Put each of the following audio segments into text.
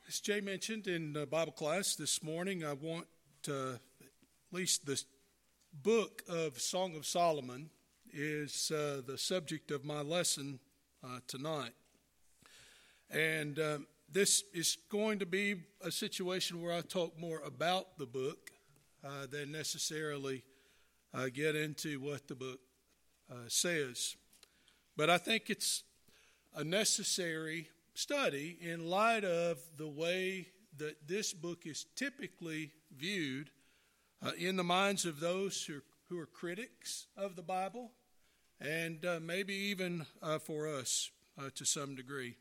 As Jay mentioned in Bible class this morning, I want at least the book of Song of Solomon is the subject of my lesson tonight. And this is going to be a situation where I talk more about the book than necessarily get into what the book says. But I think it's a necessary study in light of the way that this book is typically viewed in the minds of those who are critics of the Bible, and maybe even for us to some degree.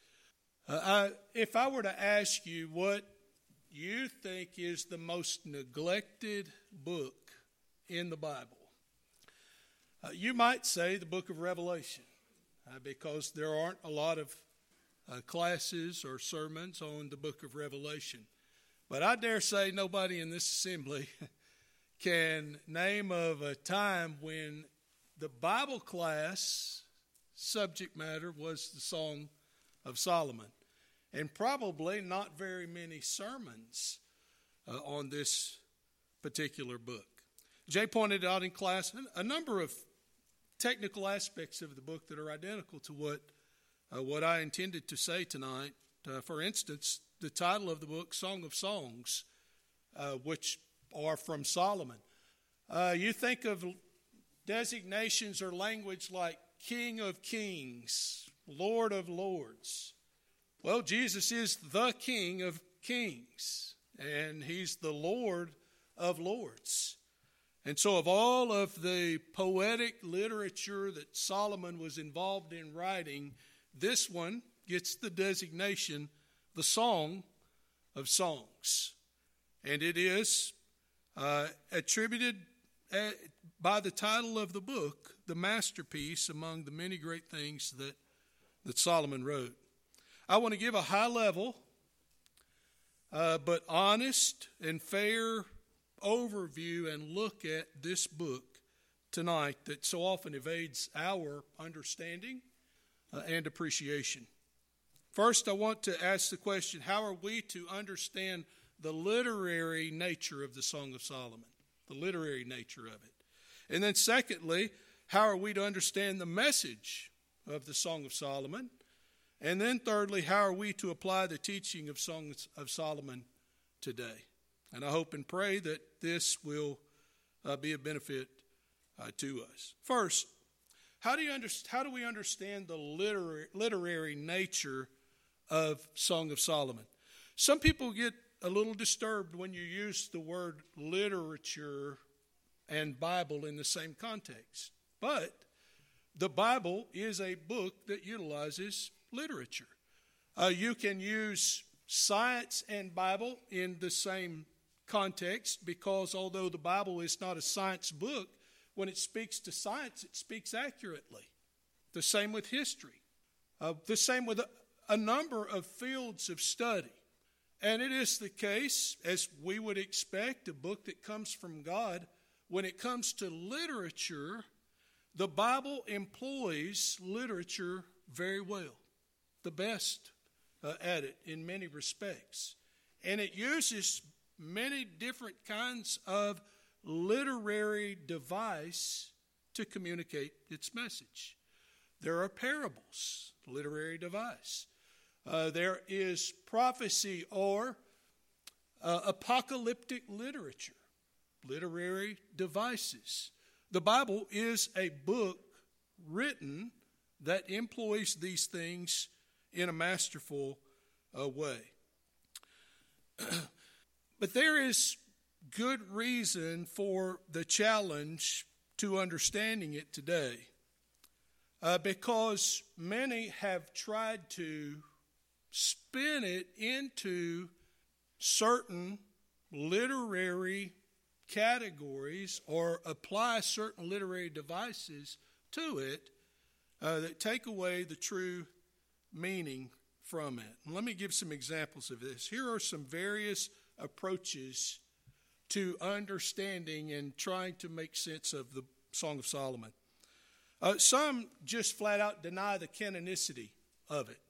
If I were to ask you what you think is the most neglected book in the Bible, you might say the book of Revelation, because there aren't a lot of classes or sermons on the book of Revelation. But I dare say nobody in this assembly can name of a time when the Bible class subject matter was the Song of Solomon. And probably not very many sermons on this particular book. Jay pointed out in class a number of technical aspects of the book that are identical to what I intended to say tonight. For instance, the title of the book, Song of Songs, which are from Solomon. You think of designations or language like King of Kings, Lord of Lords. Well, Jesus is the King of Kings, and He's the Lord of Lords. And so of all of the poetic literature that Solomon was involved in writing, this one gets the designation, the Song of Songs. And it is attributed by the title of the book, the masterpiece among the many great things that Solomon wrote. I want to give a high level, but honest and fair overview and look at this book tonight that so often evades our understanding and appreciation. First, I want to ask the question, how are we to understand the literary nature of the Song of Solomon? The literary nature of it. And then secondly, how are we to understand the message of the Song of Solomon? And then thirdly, how are we to apply the teaching of Songs of Solomon today? And I hope and pray that this will be a benefit to us. First, how do we understand the literary nature of Song of Solomon? Some people get a little disturbed when you use the word literature and Bible in the same context. But the Bible is a book that utilizes literature. You can use science and Bible in the same context, because although the Bible is not a science book, when it speaks to science, it speaks accurately. The same with history. The same with a number of fields of study. And it is the case, as we would expect, a book that comes from God. When it comes to literature, the Bible employs literature very well. The best at it in many respects. And it uses many different kinds of literary device to communicate its message. There are parables, literary device. There is prophecy or apocalyptic literature, literary devices. The Bible is a book written that employs these things in a masterful way. But there is good reason for the challenge to understanding it today, because many have tried to spin it into certain literary categories or apply certain literary devices to it that take away the true meaning from it. And let me give some examples of this. Here are some various approaches to understanding and trying to make sense of the Song of Solomon. Some just flat out deny the canonicity of it.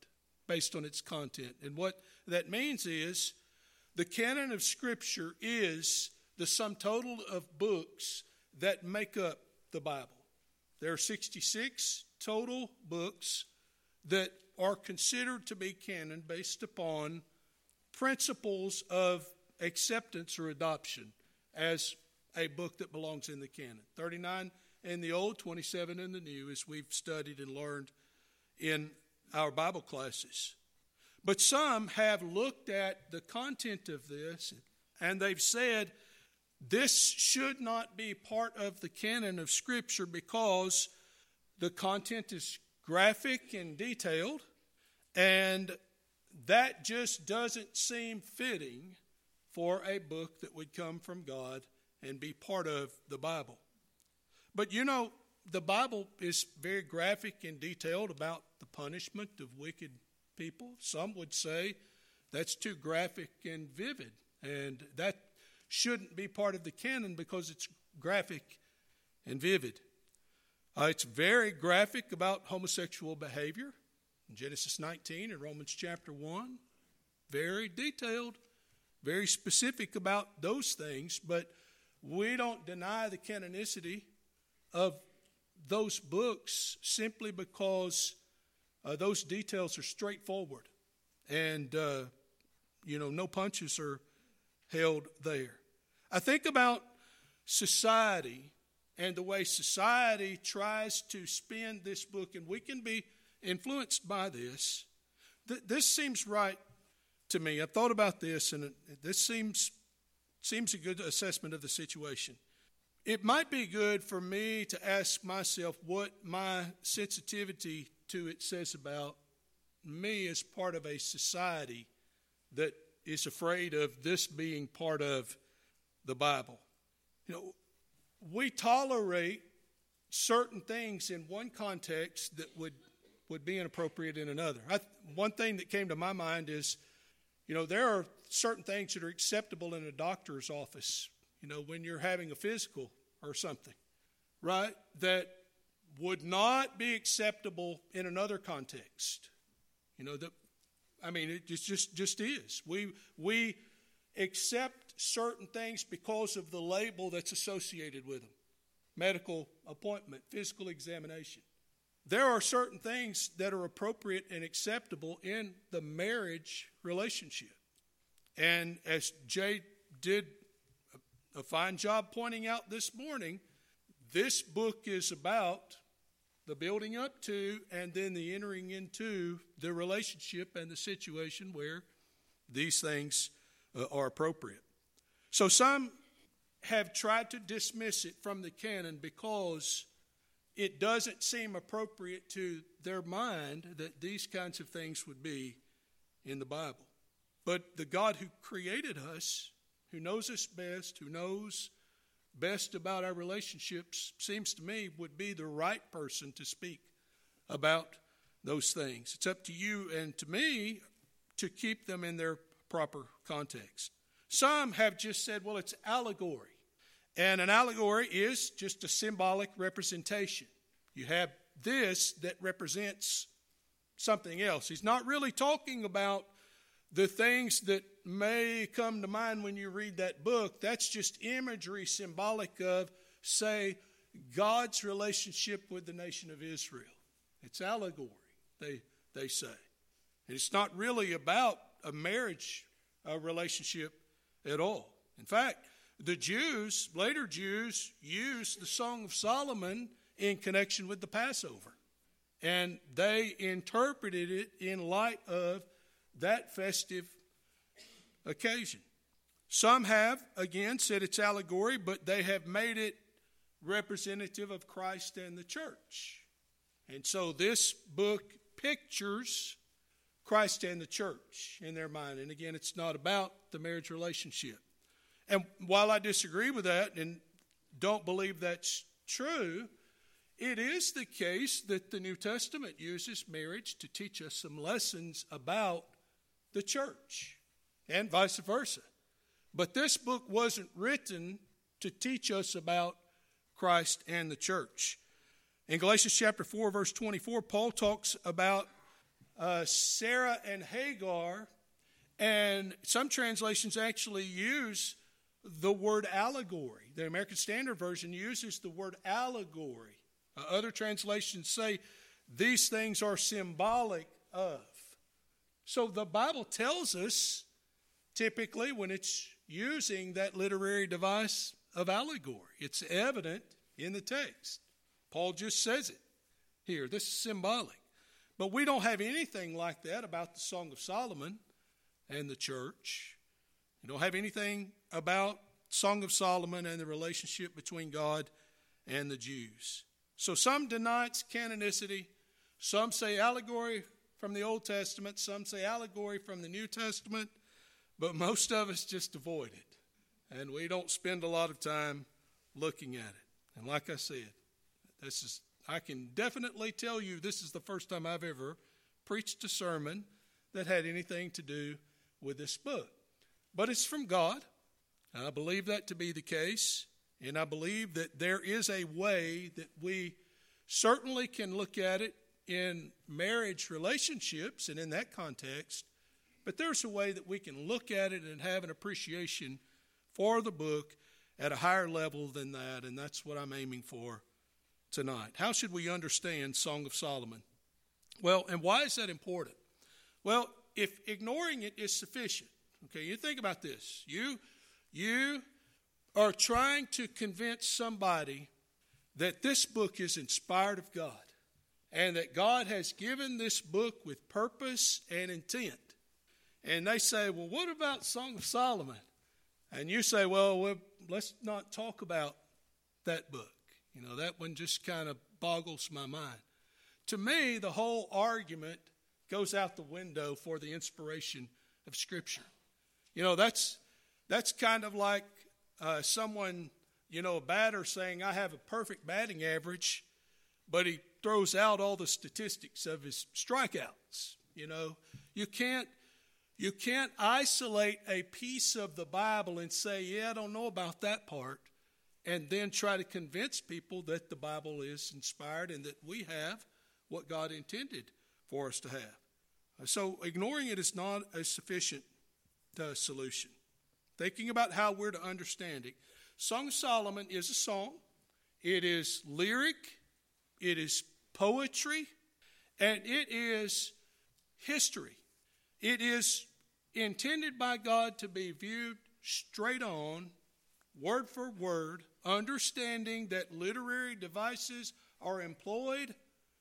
based on its content. And what that means is the canon of Scripture is the sum total of books that make up the Bible. There are 66 total books that are considered to be canon based upon principles of acceptance or adoption as a book that belongs in the canon. 39 in the Old, 27 in the New, as we've studied and learned in our Bible classes. But some have looked at the content of this and they've said this should not be part of the canon of Scripture because the content is graphic and detailed, and that just doesn't seem fitting for a book that would come from God and be part of the Bible. But you know, the Bible is very graphic and detailed about the punishment of wicked people. Some would say that's too graphic and vivid, and that shouldn't be part of the canon because it's graphic and vivid. It's very graphic about homosexual behavior in Genesis 19 and Romans chapter 1. Very detailed, very specific about those things, but we don't deny the canonicity of those books simply because those details are straightforward and, no punches are held there. I think about society and the way society tries to spin this book, and we can be influenced by this. This seems right to me. I've thought about this, and this seems a good assessment of the situation. It might be good for me to ask myself what my sensitivity to it says about me as part of a society that is afraid of this being part of the Bible. We tolerate certain things in one context that would be inappropriate in another. One thing that came to my mind is, there are certain things that are acceptable in a doctor's office, when you're having a physical or something, right, that would not be acceptable in another context. It just is. We accept certain things because of the label that's associated with them. Medical appointment, physical examination. There are certain things that are appropriate and acceptable in the marriage relationship. And as Jay did a fine job pointing out this morning, this book is about the building up to and then the entering into the relationship and the situation where these things are appropriate. So some have tried to dismiss it from the canon because it doesn't seem appropriate to their mind that these kinds of things would be in the Bible. But the God who created us, who knows us best, who knows best about our relationships, seems to me would be the right person to speak about those things. It's up to you and to me to keep them in their proper context. Some have just said, well, it's allegory. And an allegory is just a symbolic representation. You have this that represents something else. He's not really talking about the things that may come to mind when you read that book. That's just imagery symbolic of, say, God's relationship with the nation of Israel. It's allegory, they say. And it's not really about a marriage relationship at all. In fact, the Jews, later Jews, used the Song of Solomon in connection with the Passover. And they interpreted it in light of that festive occasion. Some have, again, said it's allegory, but they have made it representative of Christ and the church. And so this book pictures Christ and the church in their mind. And again, it's not about the marriage relationship. And while I disagree with that and don't believe that's true, it is the case that the New Testament uses marriage to teach us some lessons about the church and vice versa. But this book wasn't written to teach us about Christ and the church. In Galatians chapter 4, verse 24, Paul talks about Sarah and Hagar, and some translations actually use the word allegory. The American Standard Version uses the word allegory. Other translations say these things are symbolic of. So the Bible tells us, typically, when it's using that literary device of allegory, it's evident in the text. Paul just says it here. This is symbolic. But we don't have anything like that about the Song of Solomon and the church. We don't have anything about Song of Solomon and the relationship between God and the Jews. So some deny its canonicity. Some say allegory from the Old Testament. Some say allegory from the New Testament. But most of us just avoid it. And we don't spend a lot of time looking at it. And like I said, I can definitely tell you this is the first time I've ever preached a sermon that had anything to do with this book. But it's from God. I believe that to be the case. And I believe that there is a way that we certainly can look at it in marriage relationships and in that context. But there's a way that we can look at it and have an appreciation for the book at a higher level than that. And that's what I'm aiming for tonight. How should we understand Song of Solomon? Well, and why is that important? Well, if ignoring it is sufficient, okay, you think about this. You are trying to convince somebody that this book is inspired of God and that God has given this book with purpose and intent. And they say, well, what about Song of Solomon? And you say, well, let's not talk about that book. You know, that one just kind of boggles my mind. To me, the whole argument goes out the window for the inspiration of Scripture. You know, that's kind of like someone, a batter saying, I have a perfect batting average, but he throws out all the statistics of his strikeouts. You can't isolate a piece of the Bible and say, yeah, I don't know about that part, and then try to convince people that the Bible is inspired and that we have what God intended for us to have. So ignoring it is not a sufficient solution. Thinking about how we're to understand it. Song of Solomon is a song. It is lyric. It is poetry. And it is history. It is intended by God to be viewed straight on, word for word, understanding that literary devices are employed,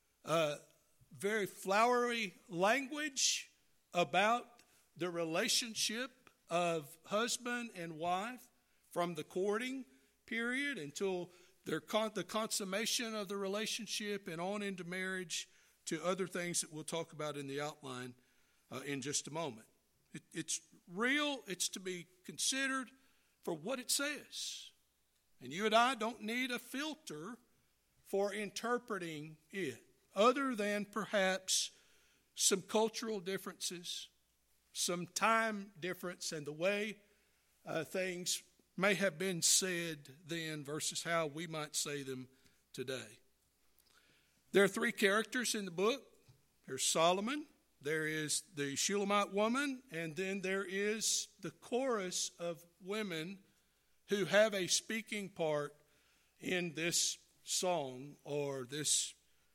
very flowery language about the relationship of husband and wife from the courting period until the consummation of the relationship and on into marriage to other things that we'll talk about in the outline in just a moment. It's real. It's to be considered for what it says. And you and I don't need a filter for interpreting it, other than perhaps some cultural differences, some time difference, and the way things may have been said then versus how we might say them today. There are three characters in the book. There's Solomon, there is the Shulamite woman, and then there is the chorus of women who have a speaking part in this song or this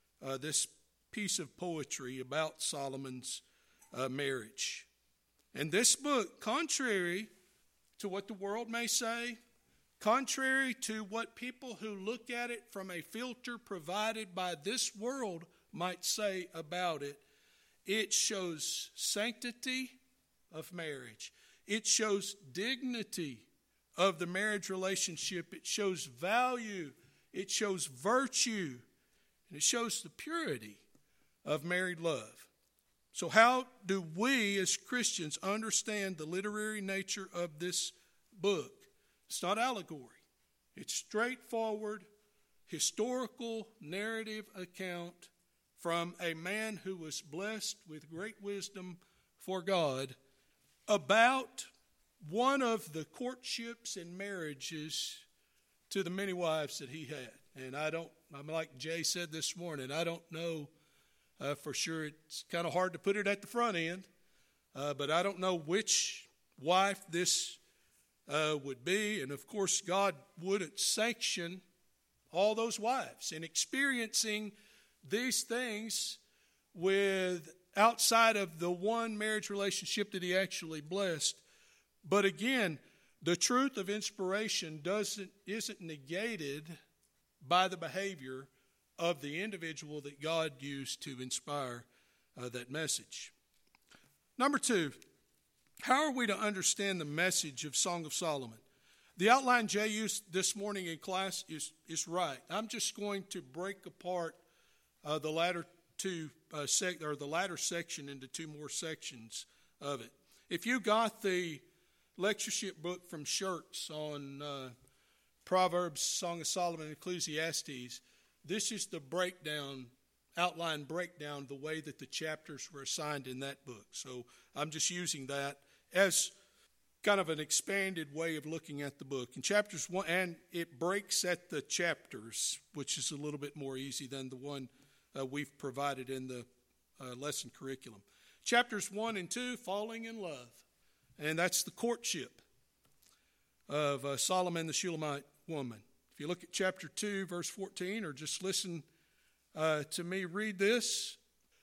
piece of poetry about Solomon's marriage. And this book, contrary to what the world may say, contrary to what people who look at it from a filter provided by this world might say about it, it shows sanctity of marriage. It shows dignity of the marriage relationship. It shows value. It shows virtue. And it shows the purity of married love. So how do we as Christians understand the literary nature of this book? It's not allegory. It's straightforward, historical narrative account from a man who was blessed with great wisdom for God about one of the courtships and marriages to the many wives that he had. And I'm like Jay said this morning, I don't know For sure, it's kind of hard to put it at the front end, but I don't know which wife this would be. And of course, God wouldn't sanction all those wives in experiencing these things with outside of the one marriage relationship that he actually blessed. But again, the truth of inspiration isn't negated by the behavior of the individual that God used to inspire that message. Number 2, how are we to understand the message of Song of Solomon? The outline Jay used this morning in class is right. I'm just going to break apart the latter section into 2 more sections of it. If you got the lectureship book from Schertz on Proverbs, Song of Solomon, and Ecclesiastes, this is the outline breakdown, the way that the chapters were assigned in that book. So I'm just using that as kind of an expanded way of looking at the book. In chapters 1, and it breaks at the chapters, which is a little bit more easy than the one we've provided in the lesson curriculum. Chapters 1 and 2, falling in love. And that's the courtship of Solomon, the Shulamite woman. If you look at chapter 2, verse 14, or just listen to me read this.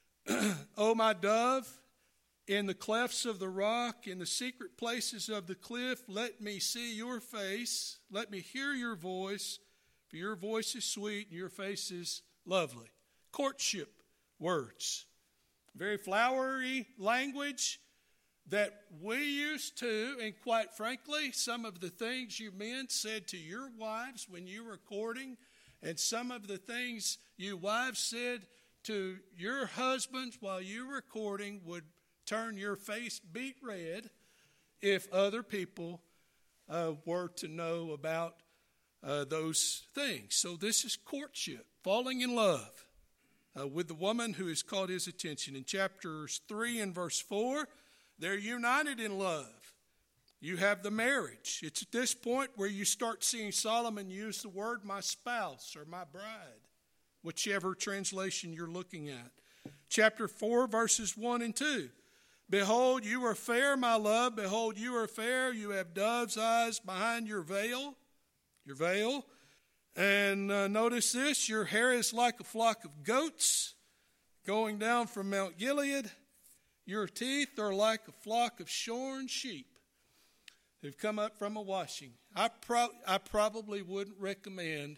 O my dove, in the clefts of the rock, in the secret places of the cliff, let me see your face. Let me hear your voice, for your voice is sweet and your face is lovely. Courtship words. Very flowery language that we used to, and quite frankly, some of the things you men said to your wives when you were courting, and some of the things you wives said to your husbands while you were courting would turn your face beet red if other people were to know about those things. So this is courtship, falling in love with the woman who has caught his attention. In chapters 3 and verse 4, they're united in love. You have the marriage. It's at this point where you start seeing Solomon use the word my spouse or my bride, whichever translation you're looking at. Chapter 4, verses 1 and 2. Behold, you are fair, my love. Behold, you are fair. You have dove's eyes behind your veil. Your veil. And notice this. Your hair is like a flock of goats going down from Mount Gilead. Your teeth are like a flock of shorn sheep who've come up from a washing. I probably wouldn't recommend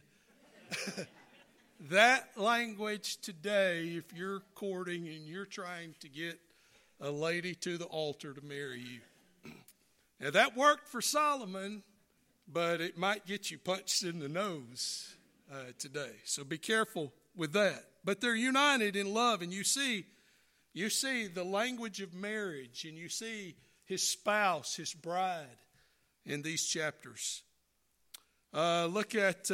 that language today if you're courting and you're trying to get a lady to the altar to marry you. Now that worked for Solomon, but it might get you punched in the nose today. So be careful with that. But they're united in love, and you see the language of marriage, and you see his spouse, his bride, in these chapters. Look at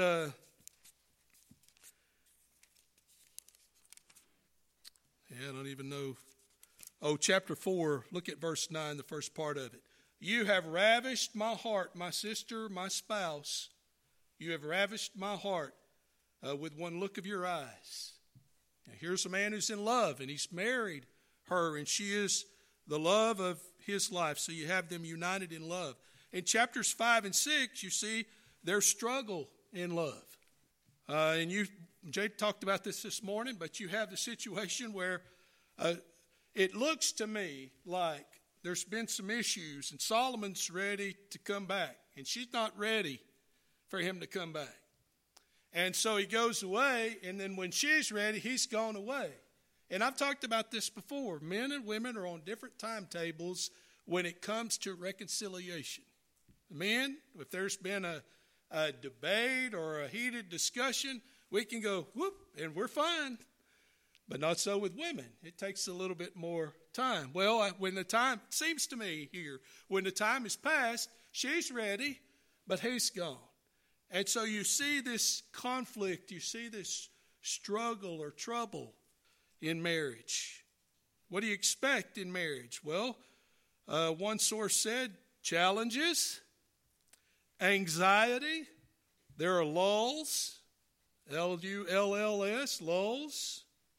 I don't even know. Chapter 4, look at verse 9, the first part of it. You have ravished my heart, my sister, my spouse. You have ravished my heart with one look of your eyes. Now, here's a man who's in love, and he's married her, and she is the love of his life. So you have them united in love. In chapters 5 and 6, you see their struggle in love. Jay talked about this morning, but you have the situation where it looks to me like there's been some issues, and Solomon's ready to come back, and she's not ready for him to come back. And so he goes away, and then when she's ready, he's gone away. And I've talked about this before. Men and women are on different timetables when it comes to reconciliation. Men, if there's been a debate or a heated discussion, we can go, whoop, and we're fine. But not so with women. It takes a little bit more time. Well, when the time, seems to me here, when the time is past, she's ready, but he's gone. And so you see this conflict, you see this struggle or trouble in marriage. What do you expect in marriage? Well, one source said challenges, anxiety, there are lulls, L-U-L-L-S, lulls,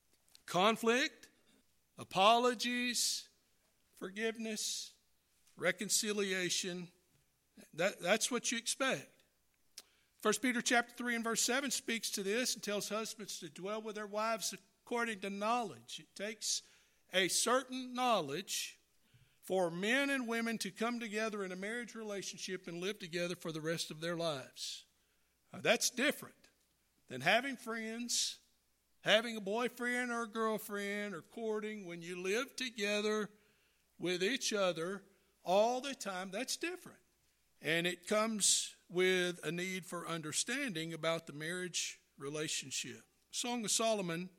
conflict, apologies, forgiveness, reconciliation. That's what you expect. 1 Peter chapter 3 and verse 7 speaks to this and tells husbands to dwell with their wives according to knowledge. It takes a certain knowledge for men and women to come together in a marriage relationship and live together for the rest of their lives. That's different than having friends, having a boyfriend or a girlfriend, or courting. When you live together with each other all the time, that's different. And it comes with a need for understanding about the marriage relationship. Song of Solomon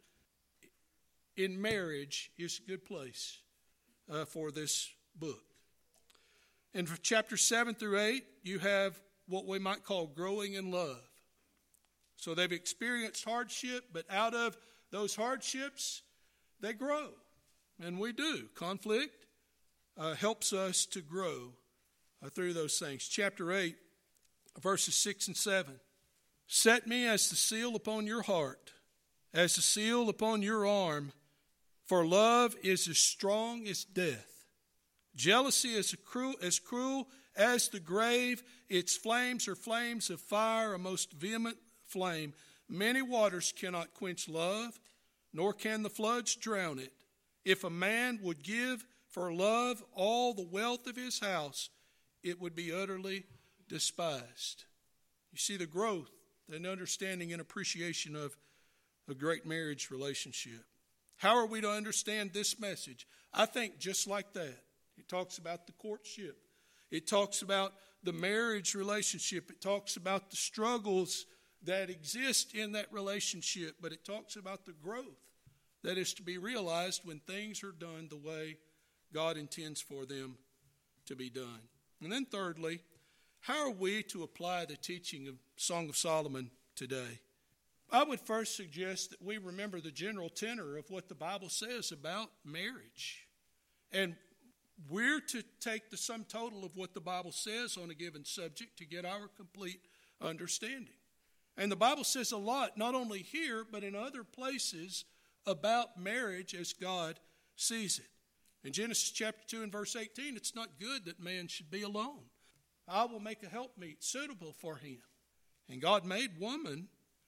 in marriage is a good place for this book. In chapter 7 through 8, you have what we might call growing in love. So they've experienced hardship, but out of those hardships, they grow. And we do. Conflict helps us to grow through those things. Chapter 8, verses 6 and 7. Set me as the seal upon your heart, as the seal upon your arm, for love is as strong as death. Jealousy is as cruel as the grave. Its flames are flames of fire, a most vehement flame. Many waters cannot quench love, nor can the floods drown it. If a man would give for love all the wealth of his house, it would be utterly despised. You see the growth and understanding and appreciation of a great marriage relationship. How are we to understand this message? I think just like that. It talks about the courtship. It talks about the marriage relationship. It talks about the struggles that exist in that relationship. But it talks about the growth that is to be realized when things are done the way God intends for them to be done. And then thirdly, how are we to apply the teaching of Song of Solomon today? I would first suggest that we remember the general tenor of what the Bible says about marriage. And we're to take the sum total of what the Bible says on a given subject to get our complete understanding. And the Bible says a lot, not only here, but in other places, about marriage as God sees it. In Genesis chapter 2 and verse 18, it's not good that man should be alone. I will make a helpmeet suitable for him. And God made woman,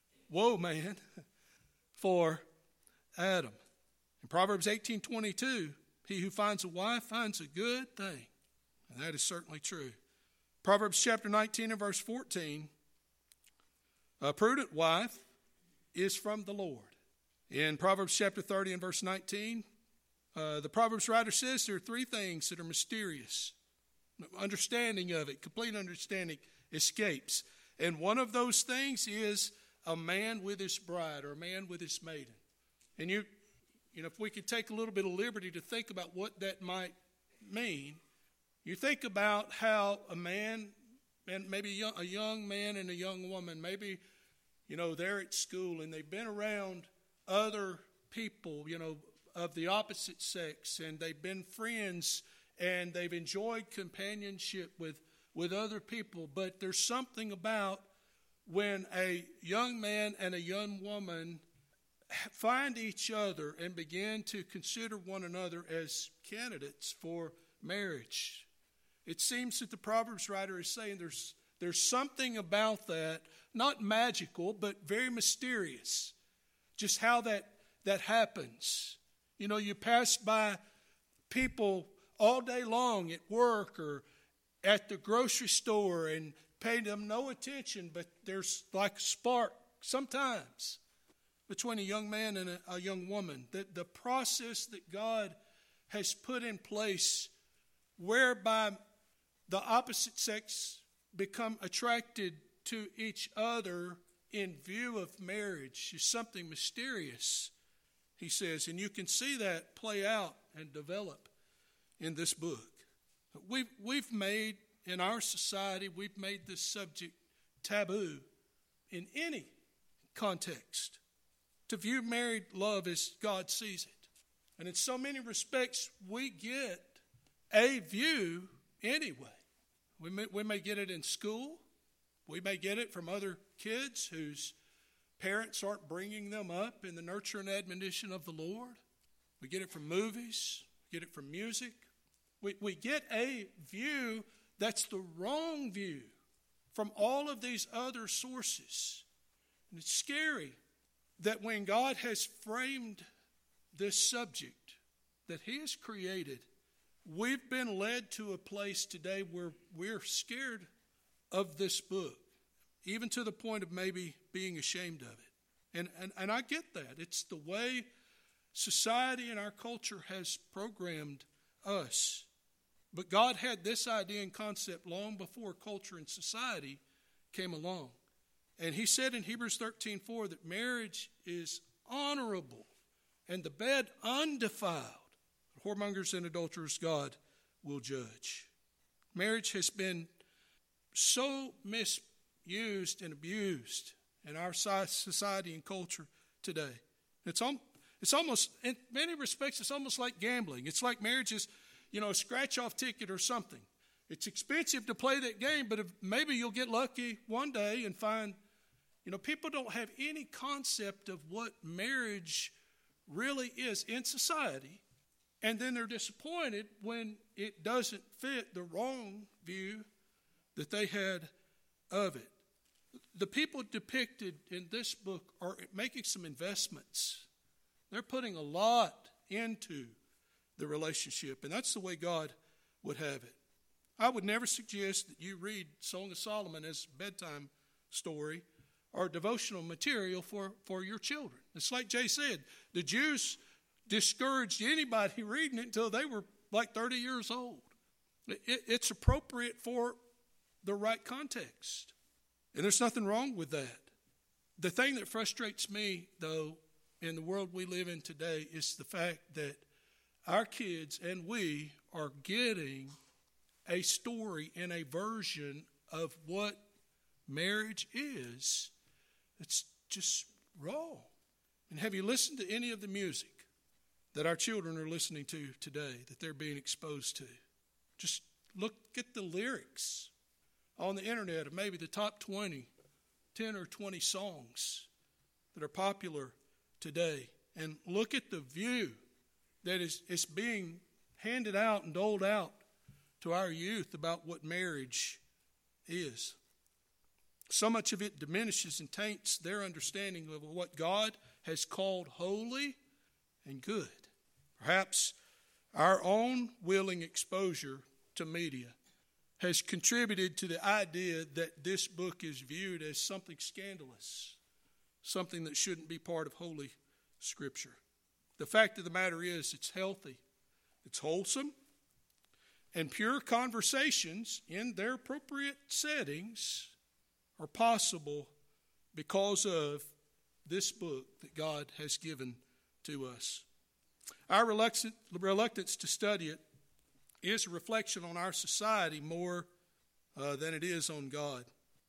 for Adam. In Proverbs 18:22, he who finds a wife finds a good thing. And that is certainly true. Proverbs chapter 19 and verse 14, a prudent wife is from the Lord. In Proverbs chapter 30 and verse 19, the Proverbs writer says there are three things that are mysterious. Understanding of it, complete understanding, escapes. And one of those things is a man with his bride, or a man with his maiden. And you know, if we could take a little bit of liberty to think about what that might mean, you think about how a man, and maybe a young man and a young woman, maybe, you know, they're at school and they've been around other people, you know, of the opposite sex, and they've been friends, and they've enjoyed companionship with other people. But there's something about when a young man and a young woman find each other and begin to consider one another as candidates for marriage. It seems that the Proverbs writer is saying there's something about that, not magical, but very mysterious. Just how that happens. You know, you pass by people all day long at work or at the grocery store and pay them no attention, but there's like a spark sometimes between a young man and a young woman. The process that God has put in place whereby the opposite sex become attracted to each other in view of marriage is something mysterious, he says. And you can see that play out and develop in this book. We've made, in our society, we've made this subject taboo in any context. To view married love as God sees it. And in so many respects, we get a view anyway. We may get it in school. We may get it from other kids whose Parents aren't bringing them up in the nurture and admonition of the Lord. We get it from movies, we get it from music. We get a view that's the wrong view from all of these other sources. And it's scary that when God has framed this subject that He has created, we've been led to a place today where we're scared of this book, even to the point of maybe being ashamed of it. And I get that. It's the way society and our culture has programmed us. But God had this idea and concept long before culture and society came along. And He said in Hebrews 13:4 that marriage is honorable and the bed undefiled. Whoremongers and adulterers God will judge. Marriage has been so misused and abused in our society and culture today. It's almost, in many respects, it's almost like gambling. It's like marriage is, a scratch-off ticket or something. It's expensive to play that game, but maybe you'll get lucky one day and find, people don't have any concept of what marriage really is in society. And then they're disappointed when it doesn't fit the wrong view that they had of it. The people depicted in this book are making some investments. They're putting a lot into the relationship, and that's the way God would have it. I would never suggest that you read Song of Solomon as a bedtime story or devotional material for your children. It's like Jay said, the Jews discouraged anybody reading it until they were like 30 years old. It's appropriate for the right context, and there's nothing wrong with that. The thing that frustrates me, though, in the world we live in today is the fact that our kids and we are getting a story and a version of what marriage is. It's just wrong. And have you listened to any of the music that our children are listening to today, that they're being exposed to? Just look at the lyrics on the internet of maybe the top 10 or 20 songs that are popular today, and look at the view that is being handed out and doled out to our youth about what marriage is. So much of it diminishes and taints their understanding of what God has called holy and good. Perhaps our own willing exposure to media has contributed to the idea that this book is viewed as something scandalous, something that shouldn't be part of Holy Scripture. The fact of the matter is, it's healthy, it's wholesome, and pure conversations in their appropriate settings are possible because of this book that God has given to us. Our reluctance to study it is a reflection on our society more than it is on God.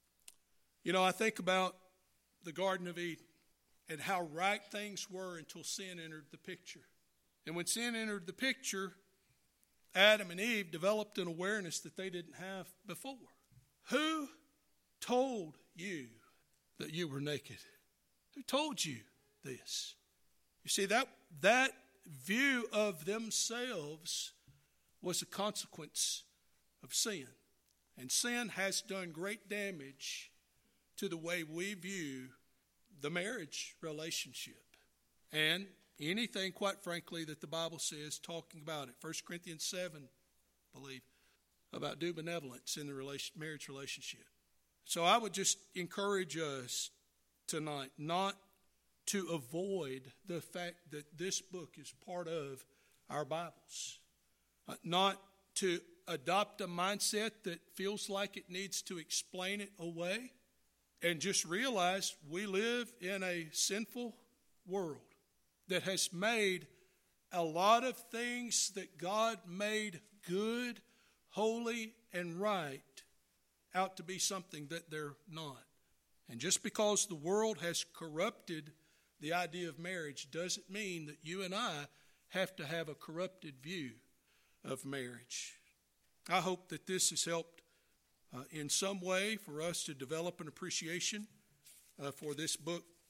I think about the Garden of Eden and how right things were until sin entered the picture. And when sin entered the picture, Adam and Eve developed an awareness that they didn't have before. Who told you that you were naked? Who told you this? You see, that view of themselves was a consequence of sin. And sin has done great damage to the way we view the marriage relationship and anything, quite frankly, that the Bible says talking about it. 1 Corinthians 7, I believe, about due benevolence in the marriage relationship. So I would just encourage us tonight not to avoid the fact that this book is part of our Bibles. Not to adopt a mindset that feels like it needs to explain it away, and just realize we live in a sinful world that has made a lot of things that God made good, holy, and right out to be something that they're not. And just because the world has corrupted the idea of marriage doesn't mean that you and I have to have a corrupted view of marriage. I hope that this has helped in some way for us to develop an appreciation for this book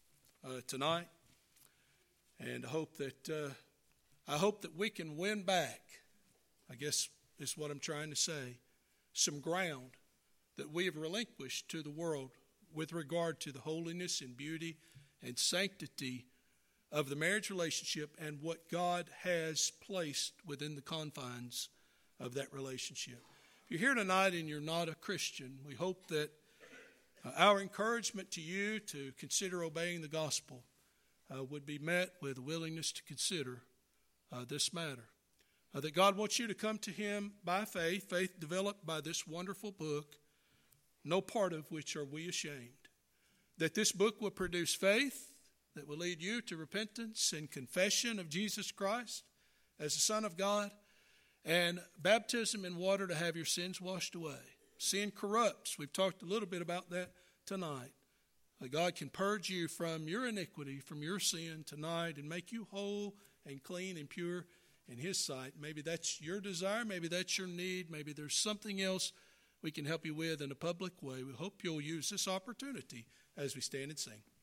tonight, and I hope that we can win back, I guess is what I'm trying to say, some ground that we have relinquished to the world with regard to the holiness and beauty and sanctity of the marriage relationship and what God has placed within the confines of that relationship. If you're here tonight and you're not a Christian, we hope that our encouragement to you to consider obeying the gospel would be met with a willingness to consider this matter. That God wants you to come to Him by faith developed by this wonderful book, no part of which are we ashamed. That this book will produce faith that will lead you to repentance and confession of Jesus Christ as the Son of God, and baptism in water to have your sins washed away. Sin corrupts. We've talked a little bit about that tonight. God can purge you from your iniquity, from your sin tonight, and make you whole and clean and pure in His sight. Maybe that's your desire. Maybe that's your need. Maybe there's something else we can help you with in a public way. We hope you'll use this opportunity as we stand and sing.